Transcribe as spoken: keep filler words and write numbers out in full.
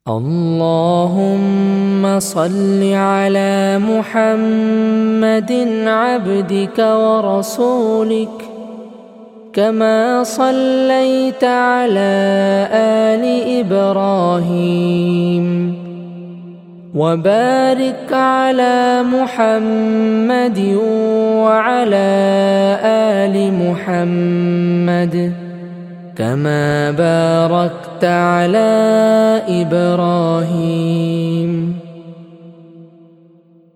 اللهم صل على محمد عبدك ورسولك كما صليت على آل إبراهيم، وبارك على محمد وعلى آل محمد كما باركت على إبراهيم